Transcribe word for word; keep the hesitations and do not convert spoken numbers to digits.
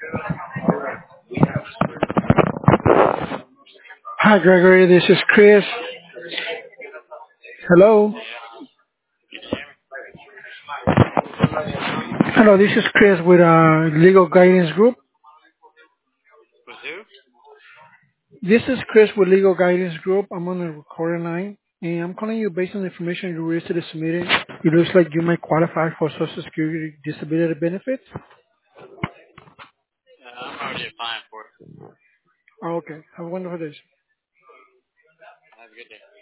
Hi, Gregory. This is Chris. Hello. Yeah. Can you hear me? Hello, this is Chris with uh, Legal Guidance Group. With who? This is Chris with Legal Guidance Group. I'm on the recording line, and I'm calling you based on the information you recently submitted. It looks like you might qualify for Social Security disability benefits. Uh, I'm already applying for it. Oh, okay. Have a wonderful day. Have a good day.